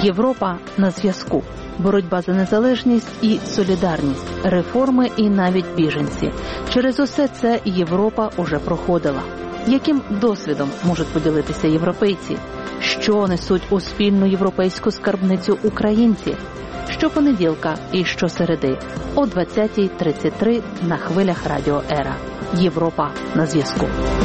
Європа на зв'язку. Боротьба за незалежність і солідарність, реформи і навіть біженці. Через усе це Європа уже проходила. Яким досвідом можуть поділитися європейці? Що несуть у спільну європейську скарбницю українці? Щопонеділка і щосереди о 20:33 на хвилях Радіо Ера. Європа на зв'язку.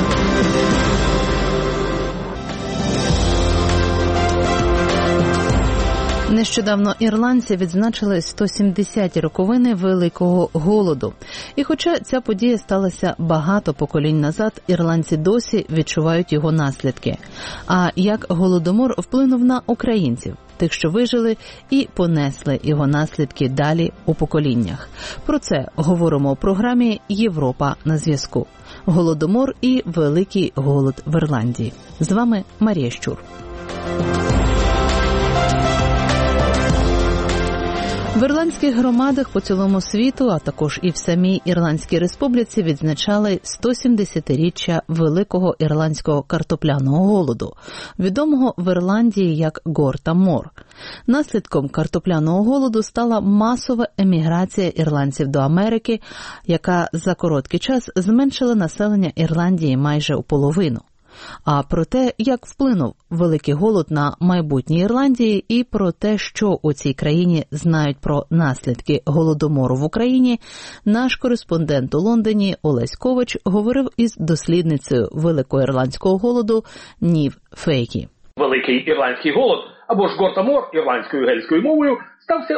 Нещодавно ірландці відзначили 170-ті роковини Великого голоду. І хоча ця подія сталася багато поколінь назад, ірландці досі відчувають його наслідки. А як голодомор вплинув на українців, тих, що вижили, і понесли його наслідки далі у поколіннях. Про це говоримо у програмі «Європа на зв'язку». Голодомор і Великий голод в Ірландії. З вами Марія Щур. В ірландських громадах по цілому світу, а також і в самій Ірландській Республіці відзначали 170-річчя Великого ірландського картопляного голоду, відомого в Ірландії як Горта Мор. Наслідком картопляного голоду стала масова еміграція ірландців до Америки, яка за короткий час зменшила населення Ірландії майже у половину. А про те, як вплинув Великий голод на майбутнє Ірландії, і про те, що у цій країні знають про наслідки голодомору в Україні, наш кореспондент у Лондоні Олесь Ковач говорив із дослідницею Великого ірландського голоду Нів Фейкі. Великий ірландський голод, або ж Горта Мор ірландською гельською мовою, стався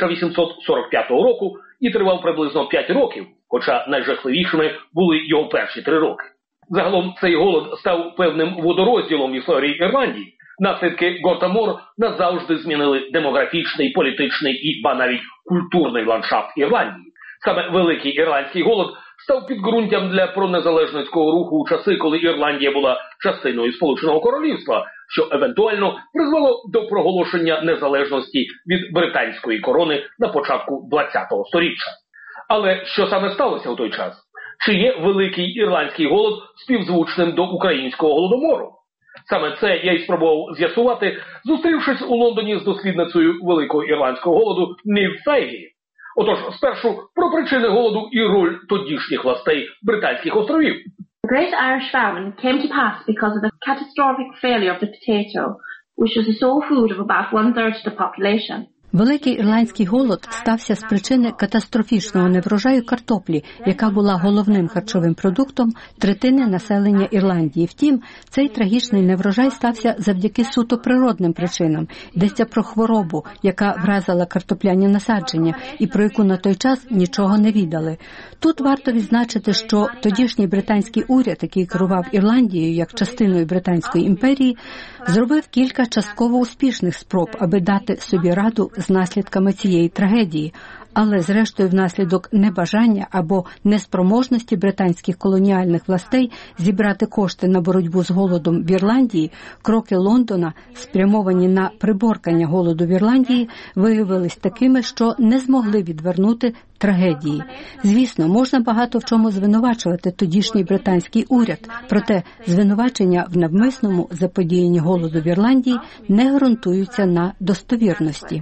1845 року і тривав приблизно 5 років, хоча найжахливішими були його перші 3 роки. Загалом цей голод став певним водорозділом в історії Ірландії. Наслідки Горта Мор назавжди змінили демографічний, політичний і, ба навіть, культурний ландшафт Ірландії. Саме Великий ірландський голод став підґрунтям для пронезалежницького руху у часи, коли Ірландія була частиною Сполученого Королівства, що евентуально призвело до проголошення незалежності від британської корони на початку ХХ століття. Але що саме сталося у той час? Чи є Великий ірландський голод співзвучним до українського голодомору? Саме це я й спробував з'ясувати, зустрівшись у Лондоні з дослідницею Великого ірландського голоду Нів Фейгі. Отож, спершу про причини голоду і роль тодішніх властей Британських островів. The Great Irish Famine came to pass because of the catastrophic failure of the potato, which was the sole food of about 1/3 of the population. Великий ірландський голод стався з причини катастрофічного неврожаю картоплі, яка була головним харчовим продуктом третини населення Ірландії. Втім, цей трагічний неврожай стався завдяки суто природним причинам. Йдеться про хворобу, яка вразила картопляні насадження і про яку на той час нічого не відали. Тут варто відзначити, що тодішній британський уряд, який керував Ірландією як частиною Британської імперії, зробив кілька частково успішних спроб, аби дати собі раду з наслідками цієї трагедії. Але, зрештою, внаслідок небажання або неспроможності британських колоніальних властей зібрати кошти на боротьбу з голодом в Ірландії, кроки Лондона, спрямовані на приборкання голоду в Ірландії, виявились такими, що не змогли відвернути трагедії. Звісно, можна багато в чому звинувачувати тодішній британський уряд, проте звинувачення в навмисному заподіянні голоду в Ірландії не ґрунтуються на достовірності.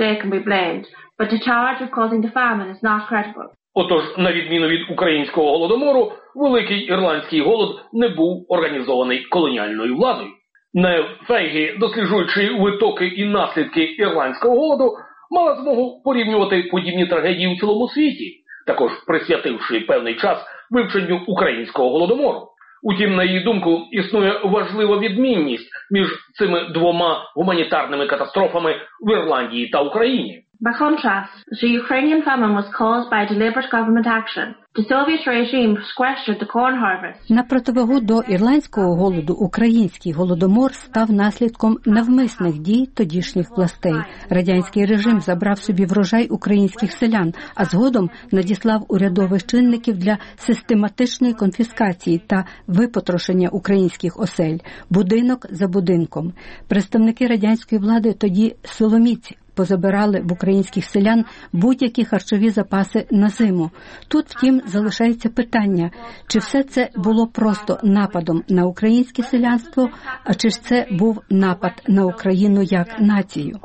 But the charge of causing the famine is not credible. Отож, на відміну від українського голодомору, Великий ірландський голод не був організований колоніальною владою. Нів Фейгі, досліджуючи витоки і наслідки ірландського голоду, мала змогу порівнювати подібні трагедії у цілому світі, також присвятивши певний час вивченню українського голодомору. Утім, на її думку, існує важлива відмінність між цими двома гуманітарними катастрофами в Ірландії та Україні. By contrast, the Ukrainian famine was caused by deliberate government action. The Soviet regime sequestered the corn harvest. На противагу до ірландського голоду, український голодомор став наслідком навмисних дій тодішніх властей. Радянський режим забрав собі врожай українських селян, а згодом надіслав урядових чинників для систематичної конфіскації та випотрошення українських осель, будинок за будинком. Представники радянської влади тоді силоміць позабирали в українських селян будь-які харчові запаси на зиму. Тут, втім, залишається питання, чи все це було просто нападом на українське селянство, а чи ж це був напад на Україну як націю?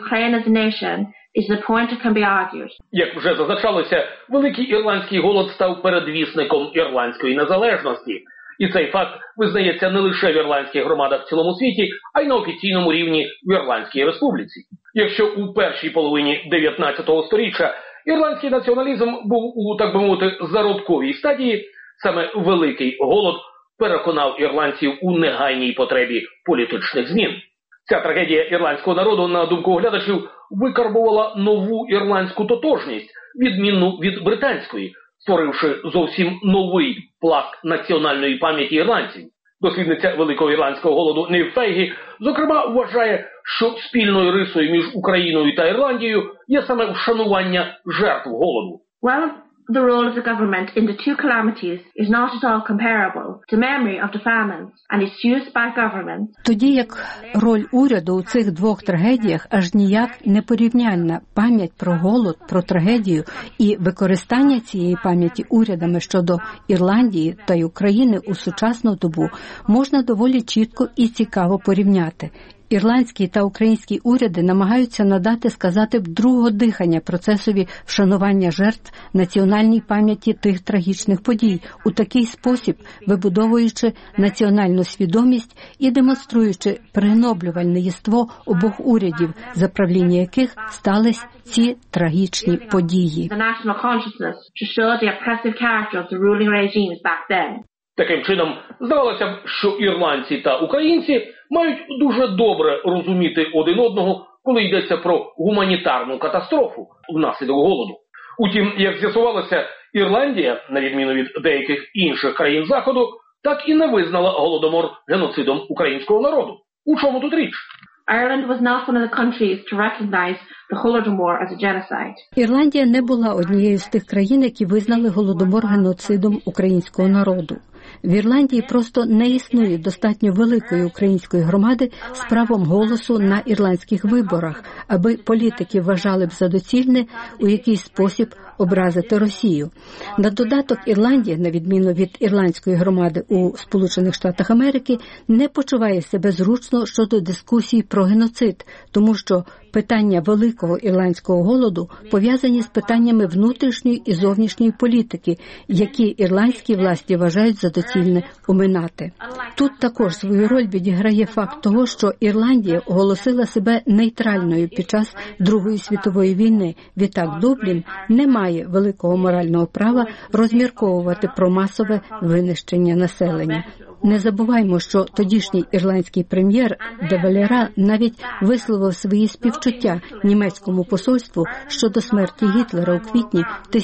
Як вже зазначалося, Великий Ірландський голод став передвісником ірландської незалежності. І цей факт визнається не лише в ірландських громадах в цілому світі, а й на офіційному рівні в Ірландській республіці. Якщо у першій половині 19 століття ірландський націоналізм був у, так би мовити, зародковій стадії, саме Великий голод переконав ірландців у негайній потребі політичних змін. Ця трагедія ірландського народу, на думку оглядачів, викарбувала нову ірландську тотожність, відмінну від британської, створивши зовсім новий пласт національної пам'яті ірландців. Дослідниця Великого Ірландського голоду Нів Фейгі, зокрема, вважає, що спільною рисою між Україною та Ірландією є саме вшанування жертв голоду. The role of the government in the two calamities is not at all comparable to memory of the famines and its use by governments. Тоді як роль уряду у цих двох трагедіях аж ніяк не порівняльна. Пам'ять про голод, про трагедію і використання цієї пам'яті урядами щодо Ірландії та й України у сучасну добу можна доволі чітко і цікаво порівняти. Ірландські та українські уряди намагаються надати, сказати б, другого дихання процесові вшанування жертв національній пам'яті тих трагічних подій, у такий спосіб вибудовуючи національну свідомість і демонструючи пригноблювальне єство обох урядів, за правління яких стались ці трагічні події. Таким чином, здавалося б, що ірландці та українці мають дуже добре розуміти один одного, коли йдеться про гуманітарну катастрофу внаслідок голоду. Утім, як з'ясувалося, Ірландія, на відміну від деяких інших країн Заходу, так і не визнала голодомор геноцидом українського народу. У чому тут річ? Ireland was not one of the countries to recognize the Holodomor as a genocide. Ірландія не була однією з тих країн, які визнали голодомор геноцидом українського народу. В Ірландії просто не існує достатньо великої української громади з правом голосу на ірландських виборах, аби політики вважали б за доцільне у якийсь спосіб образити Росію. На додаток Ірландія, на відміну від ірландської громади у Сполучених Штатах Америки, не почуває себе зручно щодо дискусії про геноцид, тому що питання великого ірландського голоду пов'язані з питаннями внутрішньої і зовнішньої політики, які ірландські власті вважають за доцільне оминати. Тут також свою роль відіграє факт того, що Ірландія оголосила себе нейтральною під час Другої світової війни. Відтак Дублін не має великого морального права розмірковувати про масове винищення населення. Не забуваймо, що тодішній ірландський прем'єр де Валера навіть висловив свої співчуття німецькому посольству щодо смерті Гітлера у квітні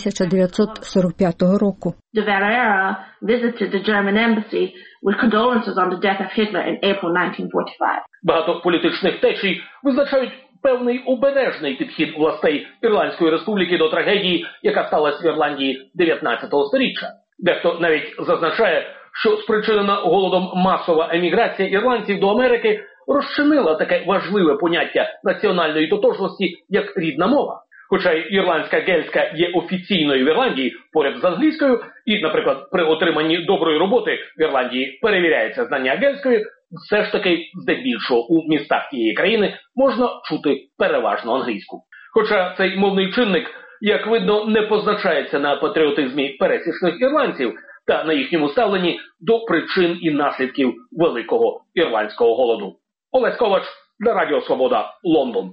1945 року. De Valera visited the German embassy with condolences on the death of Hitler in April 1945. Багато політичних течій визначають певний обережний підхід властей Ірландської республіки до трагедії, яка сталася в Ірландії 19 століття. Дехто навіть зазначає, що спричинена голодом масова еміграція ірландців до Америки розчинила таке важливе поняття національної тотожності, як рідна мова. Хоча ірландська гельська є офіційною в Ірландії поряд з англійською, і, наприклад, при отриманні доброї роботи в Ірландії перевіряється знання гельської, все ж таки, здебільшого, у містах тієї країни можна чути переважно англійську. Хоча цей мовний чинник, як видно, не позначається на патріотизмі пересічних ірландців та на їхньому ставленні до причин і наслідків Великого Ірландського голоду. Олесь Ковач для Радіо Свобода, Лондон.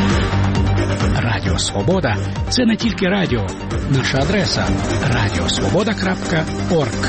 Радіо Свобода – це не тільки радіо. Наша адреса – radiosvoboda.org.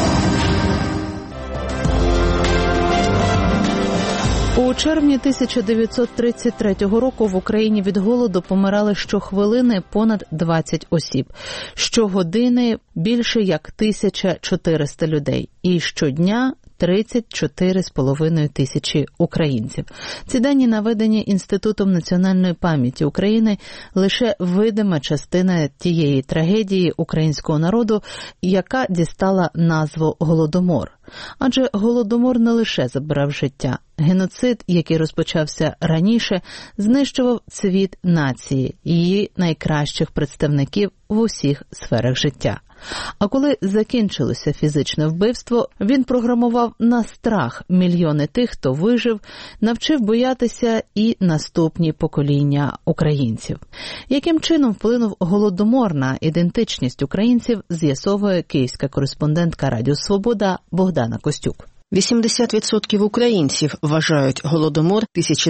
У червні 1933 року в Україні від голоду помирали щохвилини понад 20 осіб. Щогодини більше як 1400 людей. І щодня 34,5 тисячі українців. Ці дані наведені Інститутом національної пам'яті України лише видима частина тієї трагедії українського народу, яка дістала назву Голодомор. Адже Голодомор не лише забирав життя. геноцид, який розпочався раніше, знищував цвіт нації, її найкращих представників в усіх сферах життя. А коли закінчилося фізичне вбивство, він програмував на страх мільйони тих, хто вижив, навчив боятися і наступні покоління українців. Яким чином вплинув Голодомор на ідентичність українців, з'ясовує київська кореспондентка Радіо Свобода Богдана Костюк. 80% українців вважають Голодомор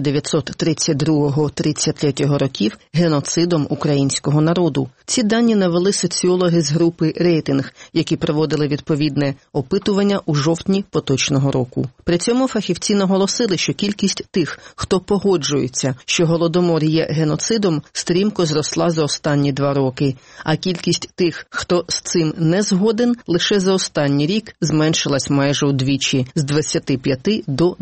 1932-33 років геноцидом українського народу. Ці дані навели соціологи з групи «Рейтинг», які проводили відповідне опитування у жовтні поточного року. При цьому фахівці наголосили, що кількість тих, хто погоджується, що Голодомор є геноцидом, стрімко зросла за останні 2 роки, а кількість тих, хто з цим не згоден, лише за останній рік зменшилась майже удвічі – з 25 до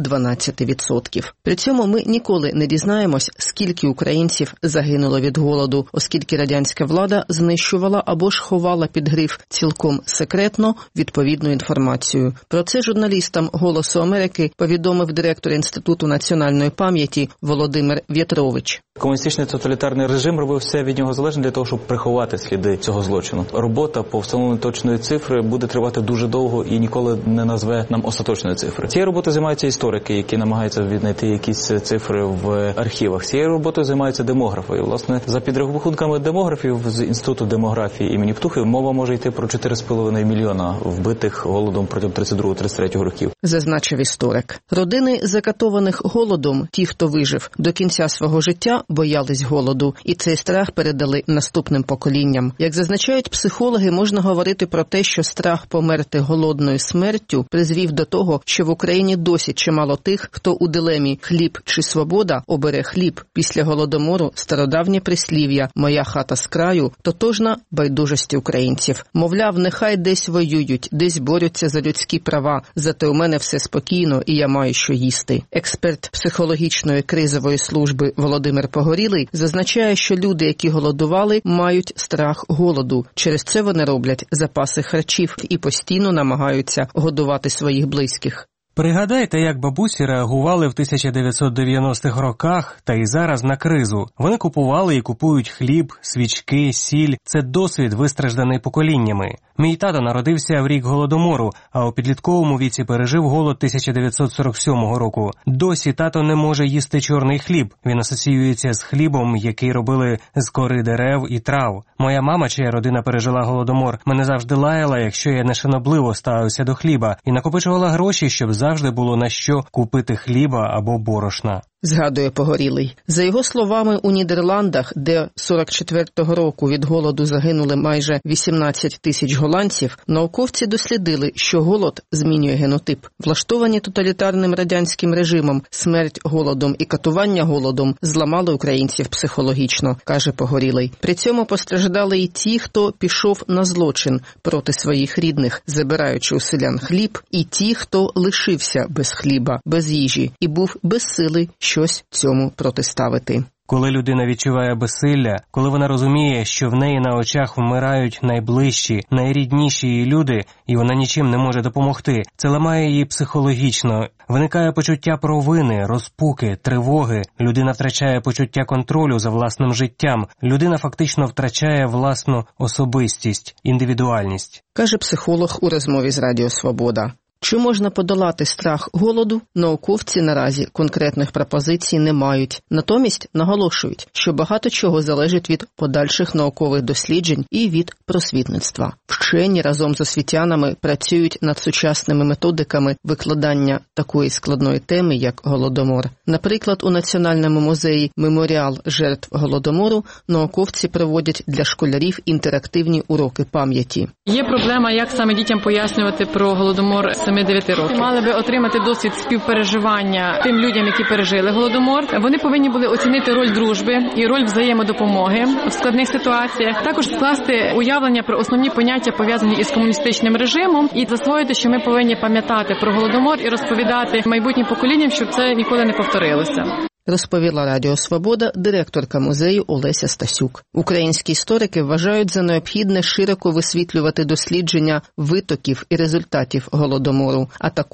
12%. При цьому ми ніколи не дізнаємось, скільки українців загинуло від голоду, оскільки радянська влада знищувала або ж ховала під гриф «цілком секретно» відповідну інформацію. Про це журналістам «Голосу Америки» повідомив директор Інституту національної пам'яті Володимир В'ятрович. Комуністичний тоталітарний режим робив все від нього залежне для того, щоб приховати сліди цього злочину. Робота по встановленню точної цифри буде тривати дуже довго і ніколи не назве нам остаточної цифри. Цією роботою займаються історики, які намагаються віднайти якісь цифри в архівах. Цією роботою займаються демографи. І, власне, за підрахунками демографів з Інституту демографії імені Птухи мова може йти про 4,5 мільйона вбитих голодом протягом 32-33 років. Зазначив історик. Родини закатованих голодом, ті, хто вижив, до кінця свого життя боялись голоду, і цей страх передали наступним поколінням. Як зазначають психологи, можна говорити про те, що страх померти голодною смертю призвів до того, що в Україні досі чимало тих, хто у дилемі «хліб чи свобода» обере хліб. Після Голодомору стародавнє прислів'я «моя хата з краю» тотожна байдужості українців. Мовляв, нехай десь воюють, десь борються за людські права, зате у мене все спокійно і я маю що їсти. Експерт психологічної кризової служби Володимир Погорілий зазначає, що люди, які голодували, мають страх голоду. Через це вони роблять запаси харчів і постійно намагаються годувати своїх близьких. Пригадайте, як бабусі реагували в 1990-х роках та й зараз на кризу. Вони купували і купують хліб, свічки, сіль. Це досвід, вистражданий поколіннями. Мій тато народився в рік Голодомору, а у підлітковому віці пережив голод 1947 року. Досі тато не може їсти чорний хліб. Він асоціюється з хлібом, який робили з кори дерев і трав. Моя мама, чия родина пережила Голодомор, мене завжди лаяла, якщо я нешанобливо ставився до хліба, і накопичувала гроші, щоб завжди було на що купити хліба або борошна. Згадує Погорілий. За його словами, у Нідерландах, де 44-го року від голоду загинули майже 18 тисяч голландців, науковці дослідили, що голод змінює генотип. Влаштовані тоталітарним радянським режимом смерть голодом і катування голодом зламали українців психологічно, каже Погорілий. При цьому постраждали і ті, хто пішов на злочин проти своїх рідних, забираючи у селян хліб, і ті, хто лишився без хліба, без їжі і був без сили щось цьому протиставити. Коли людина відчуває безсилля, коли вона розуміє, що в неї на очах вмирають найближчі, найрідніші її люди, і вона нічим не може допомогти, це ламає її психологічно. Виникає почуття провини, розпуки, тривоги. Людина втрачає почуття контролю за власним життям. Людина фактично втрачає власну особистість, індивідуальність. Каже психолог у розмові з Радіо Свобода. Чи можна подолати страх голоду, науковці наразі конкретних пропозицій не мають. Натомість наголошують, що багато чого залежить від подальших наукових досліджень і від просвітництва. Вчені разом з освітянами працюють над сучасними методиками викладання такої складної теми, як Голодомор. Наприклад, у Національному музеї «Меморіал жертв Голодомору» науковці проводять для школярів інтерактивні уроки пам'яті. Є проблема, як саме дітям пояснювати про Голодомор 7-9 років. Мали би отримати досвід співпереживання тим людям, які пережили Голодомор. Вони повинні були оцінити роль дружби і роль взаємодопомоги в складних ситуаціях. Також скласти уявлення про основні поняття, пов'язані із комуністичним режимом, і засвоїти, що ми повинні пам'ятати про Голодомор і розповідати майбутнім поколінням, щоб це ніколи не повторилося. Розповіла Радіо Свобода директорка музею Олеся Стасюк. Українські історики вважають за необхідне широко висвітлювати дослідження витоків і результатів Голодомору, а також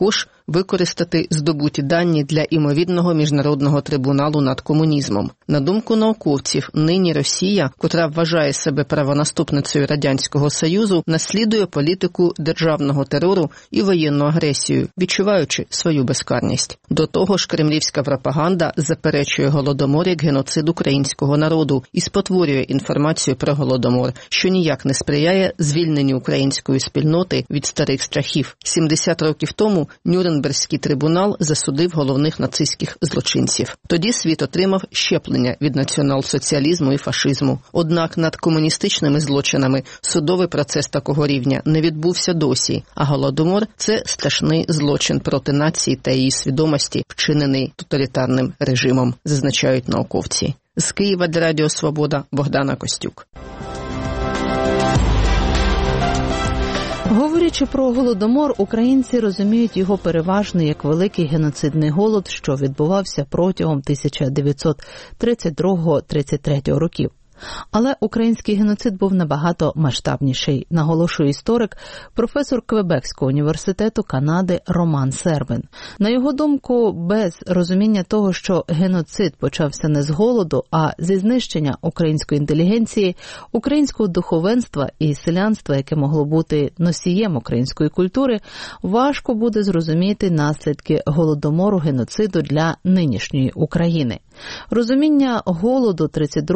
використати здобуті дані для імовірного міжнародного трибуналу над комунізмом. На думку науковців, нині Росія, котра вважає себе правонаступницею Радянського Союзу, наслідує політику державного терору і воєнну агресію, відчуваючи свою безкарність. До того ж, кремлівська пропаганда заперечує Голодомор як геноцид українського народу і спотворює інформацію про Голодомор, що ніяк не сприяє звільненню української спільноти від старих страхів. 70 років тому Нюрнберзький трибунал засудив головних нацистських злочинців. Тоді світ отримав щеплення від націонал-соціалізму і фашизму. Однак над комуністичними злочинами судовий процес такого рівня не відбувся досі, а Голодомор – це страшний злочин проти нації та її свідомості, вчинений тоталітарним режимом, зазначають науковці. З Києва для Радіо Свобода, Богдана Костюк. Говорячи про Голодомор, українці розуміють його переважно як великий геноцидний голод, що відбувався протягом 1932-33 років. Але український геноцид був набагато масштабніший, наголошує історик, професор Квебекського університету Канади Роман Сербин. На його думку, без розуміння того, що геноцид почався не з голоду, а зі знищення української інтелігенції, українського духовенства і селянства, яке могло бути носієм української культури, важко буде зрозуміти наслідки Голодомору, геноциду для нинішньої України. Розуміння голоду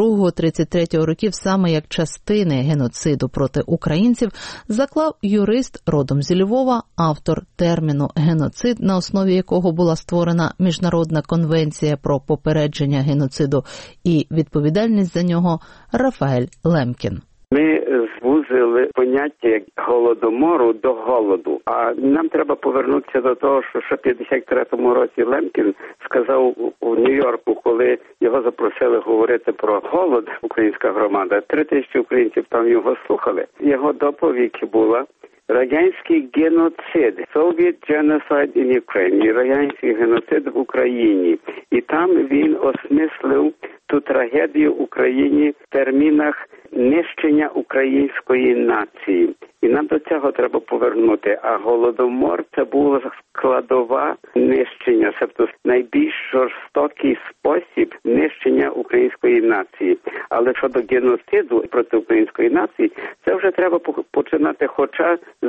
32-33 років саме як частини геноциду проти українців заклав юрист родом зі Львова, автор терміну «геноцид», на основі якого була створена Міжнародна конвенція про попередження геноциду і відповідальність за нього, Рафаель Лемкін. Ми звузили поняття Голодомору до голоду. А нам треба повернутися до того, що в 53-му році Лемкін сказав у Нью-Йорку, коли його запросили говорити про голод, українська громада, 3000 українців там його слухали. Його доповідь була «Радянський геноцид, Soviet Genocide in Ukraine», радянський геноцид в Україні. І там він осмислив ту трагедію в Україні в термінах нищення української нації. І нам до цього треба повернути. А Голодомор – це була складова нищення, тобто найбільш жорстокий спосіб нищення української нації. Але щодо геноциду проти української нації, це вже треба починати хоча з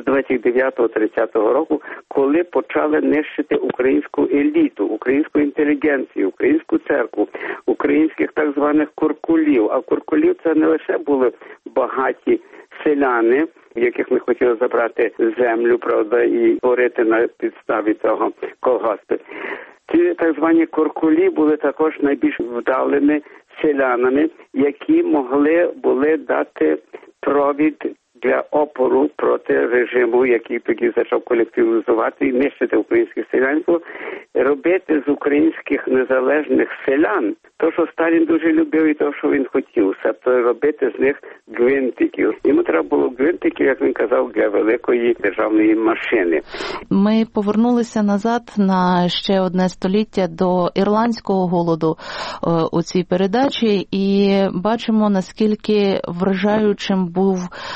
29-30 року, коли почали нищити українську еліту, українську інтелігенцію, українську церкву, українських так званих куркулів. А куркулів це не лише були багаті селяни, в яких ми хотіли забрати землю, правда, і творити на підставі цього колгоспи. Ці так звані куркулі були також найбільш вдалими селянами, які могли були дати провід для опору проти режиму, який тоді почав колективізувати і нищити українське селянство, робити з українських незалежних селян то, що Сталін дуже любив і то, що він хотів, тобто робити з них гвинтиків. Йому треба було гвинтиків, як він казав, для великої державної машини. Ми повернулися назад на ще одне століття до ірландського голоду у цій передачі і бачимо, наскільки вражаючим був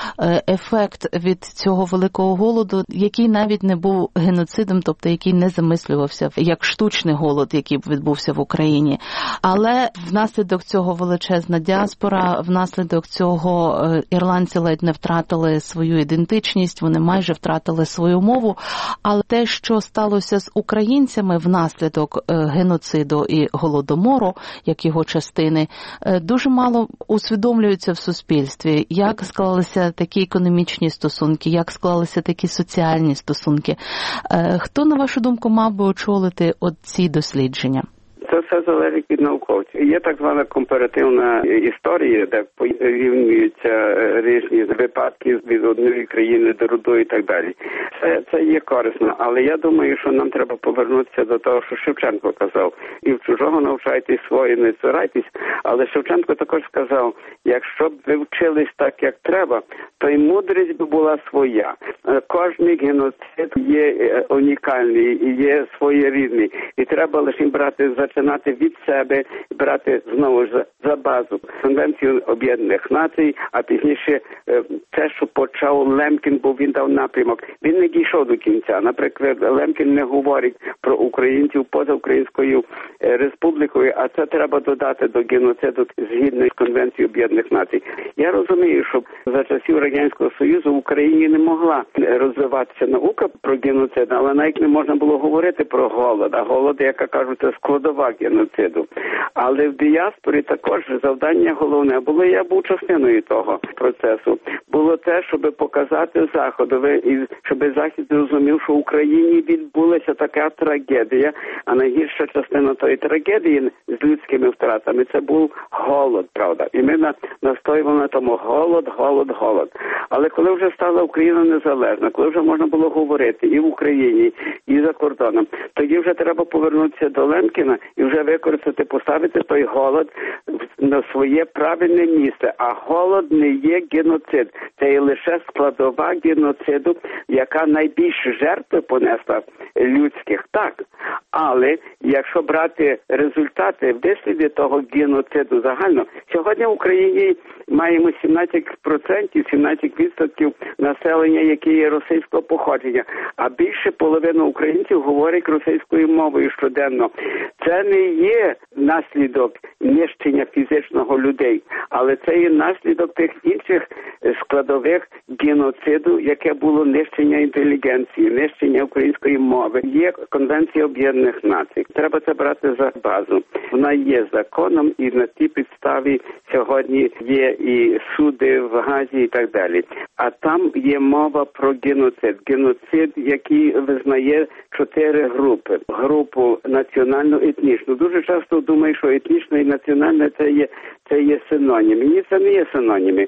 ефект від цього великого голоду, який навіть не був геноцидом, тобто який не замислювався як штучний голод, який б відбувся в Україні. Але внаслідок цього величезна діаспора, внаслідок цього ірландці ледь не втратили свою ідентичність, вони майже втратили свою мову. Але те, що сталося з українцями внаслідок геноциду і Голодомору, як його частини, дуже мало усвідомлюється в суспільстві. Як склалися такі економічні стосунки, як склалися такі соціальні стосунки. Хто, на вашу думку, мав би очолити ці дослідження? Це все залежить від науковців. Є так звана компаративна історія, де порівнюються різні випадки від однієї країни до другої і так далі. Це є корисно, але я думаю, що нам треба повернутися до того, що Шевченко казав. І в чужого навчайтесь, своє не цурайтесь. Але Шевченко також сказав, якщо б ви вчились так, як треба, то й мудрість би була своя. Кожний геноцид є унікальний і є своєрідний. І треба лише брати за починати від себе, брати знову ж за базу Конвенцію Об'єднаних Націй, а пізніше те, що почав Лемкін, бо він дав напрямок. Він не дійшов до кінця. Наприклад, Лемкін не говорить про українців поза Українською Республікою, а це треба додати до геноциду згідно з Конвенцією Об'єднаних Націй. Я розумію, що за часів Радянського Союзу в Україні не могла розвиватися наука про геноцид, але навіть не можна було говорити про голод. А голод, яка кажуть, це складова геноциду. Але в діаспорі також завдання головне було, я був частиною того процесу, було те, щоб показати Заходові, і щоб Захід зрозумів, що в Україні відбулася така трагедія, а найгірша частина тої трагедії з людськими втратами, це був голод, правда. І ми настоювали на тому голод. Але коли вже стала Україна незалежна, коли вже можна було говорити і в Україні, і за кордоном, тоді вже треба повернутися до Лемкіна і вже використати, поставити той голод на своє правильне місце. А голод не є геноцид. Це є лише складова геноциду, яка найбільше жертви понесла людських. Так. Але якщо брати результати висліди того геноциду загально, сьогодні в Україні маємо 17% населення, яке є російського походження, а більше половини українців говорять російською мовою щоденно. Це не є наслідок нищення фізичного людей, але це є наслідок тих інших складових геноциду, яке було нищення інтелігенції, нищення української мови. Є Конвенція Об'єднаних Націй. Треба це брати за базу. Вона є законом, і на тій підставі сьогодні є і суди в Газі і так далі. А там є мова про геноцид. Геноцид, який визнає 4 групи. Групу національно-етнічну. Дуже часто думаю, що етнічна і національна це є синоніми. Ні, це не є синоніми.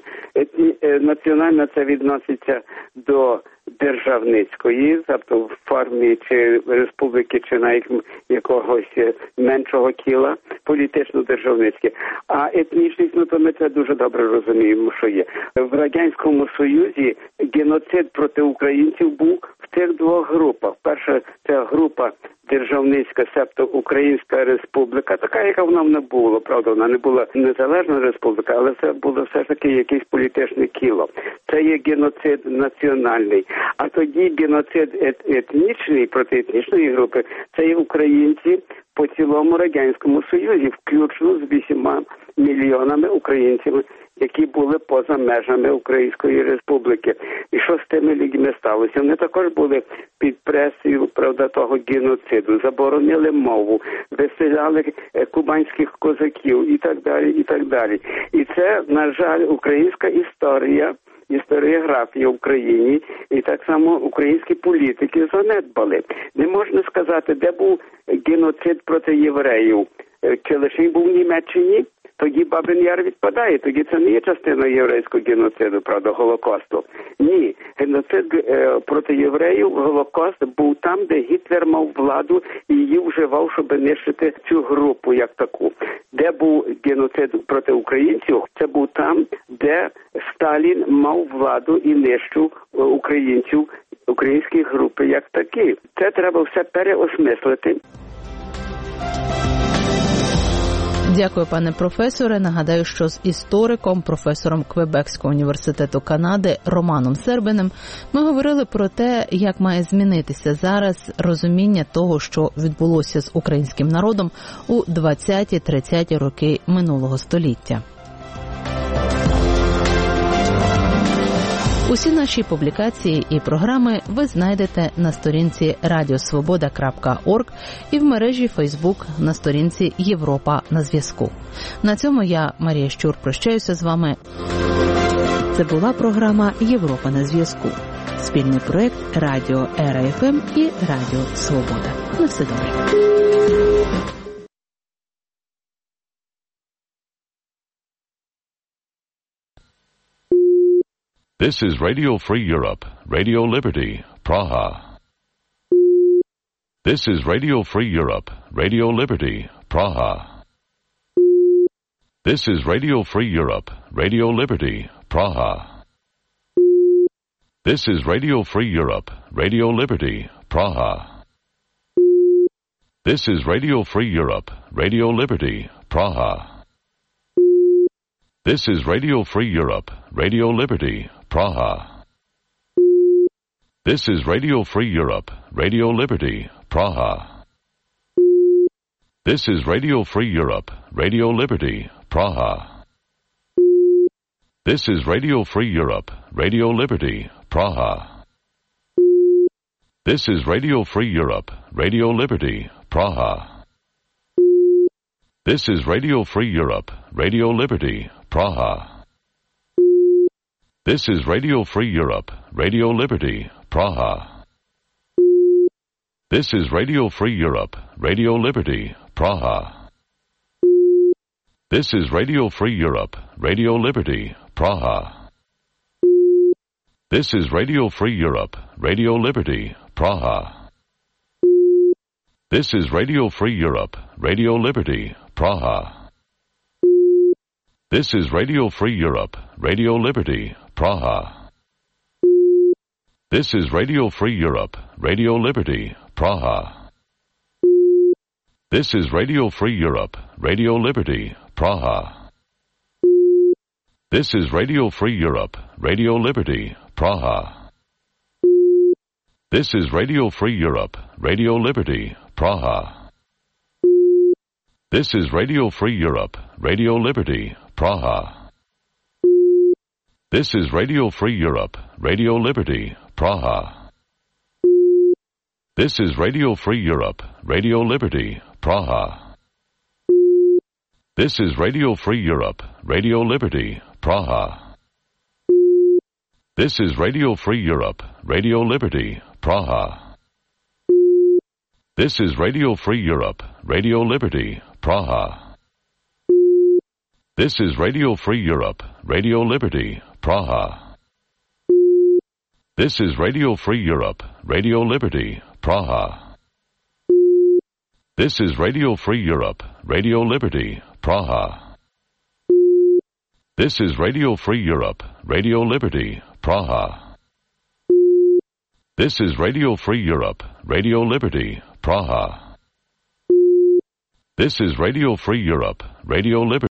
Національна це відноситься до державницької, тобто в формі чи республіки, чи навіть якогось меншого кіла, політично-державницьке. А етнічність, то ми це дуже добре розуміємо, що є. В Радянському Союзі геноцид проти українців був в цих 2 групах. Перша – це група державницька, себто Українська Республіка, така, яка вона не була, правда, вона не була незалежна республіка, але це було все ж таки якесь політичне кіло. Це є геноцид національний. А тоді геноцид етнічний, проти етнічної групи, це є українці по цілому Радянському Союзі, включно з 8 мільйонами українців, які були поза межами Української Республіки. І що з тими людьми сталося? Вони також були під пресією, правда, того геноциду, заборонили мову, виселяли кубанських козаків і так далі, і так далі. І це, на жаль, українська історіографія в Україні, і так само українські політики занедбали. Не можна сказати, де був геноцид проти євреїв. Чи лише був в Німеччині? Тоді Бабин Яр відпадає, тоді це не є частиною єврейського геноциду, правда, Голокосту. Ні, геноцид проти євреїв, Голокост був там, де Гітлер мав владу і її вживав, щоб нищити цю групу як таку. Де був геноцид проти українців, це був там, де Сталін мав владу і нищив українців, українські групи як такі. Це треба все переосмислити. Дякую, пане професоре. Нагадаю, що з істориком, професором Квебекського університету Канади Романом Сербиним ми говорили про те, як має змінитися зараз розуміння того, що відбулося з українським народом у 20-30 роки минулого століття. Усі наші публікації і програми ви знайдете на сторінці radiosvoboda.org і в мережі Facebook на сторінці Європа на зв'язку. На цьому я, Марія Щур, прощаюся з вами. Це була програма Європа на зв'язку. Спільний проєкт Радіо РФМ і Радіо Свобода. На все добре. This is Radio Free Europe, Radio Liberty, Praha. This is Radio Free Europe, Radio Liberty, Praha. This is Radio Free Europe, Radio Liberty, Praha. This is Radio Free Europe, Radio Liberty, Praha. This is Radio Free Europe, Radio Liberty, Praha. This is Radio Free Europe, Radio Liberty, Praha. This is Radio Free Europe, Radio Liberty, Praha. This is Radio Free Europe, Radio Liberty, Praha. This is Radio Free Europe, Radio Liberty, Praha. This is Radio Free Europe, Radio Liberty, Praha. This is Radio Free Europe, Radio Liberty, Praha. This is Radio Free Europe, Radio Liberty, Praha. This is Radio Free Europe, Radio Liberty, Praha. This is Radio Free Europe, Radio Liberty, Praha. This is Radio Free Europe, Radio Liberty, Praha. This is Radio Free Europe, Radio Liberty, Praha. This is Radio Free Europe, Radio Liberty, Praha. This is Radio Free Europe, Radio Liberty, Praha. This is Radio Free Europe, Radio Liberty, Praha. This is Radio Free Europe, Radio Liberty, Praha. This is Radio Free Europe, Radio Liberty, Praha. This is Radio Free Europe, Radio Liberty, Praha. This is Radio Free Europe, Radio Liberty, Praha. This is Radio Free Europe, Radio Liberty, Praha. This is Radio Free Europe, Radio Liberty, Praha. This is Radio Free Europe, Radio Liberty, Praha. This is Radio Free Europe, Radio Liberty, Praha. This is Radio Free Europe, Radio Liberty, Praha. This is Radio Free Europe, Radio Liberty, Praha. This is Radio Free Europe, Radio Liberty, Praha. This is Radio Free Europe, Radio Liberty, Praha. This is Radio Free Europe, Radio Liberty, Praha. This is Radio Free Europe, Radio Liberty.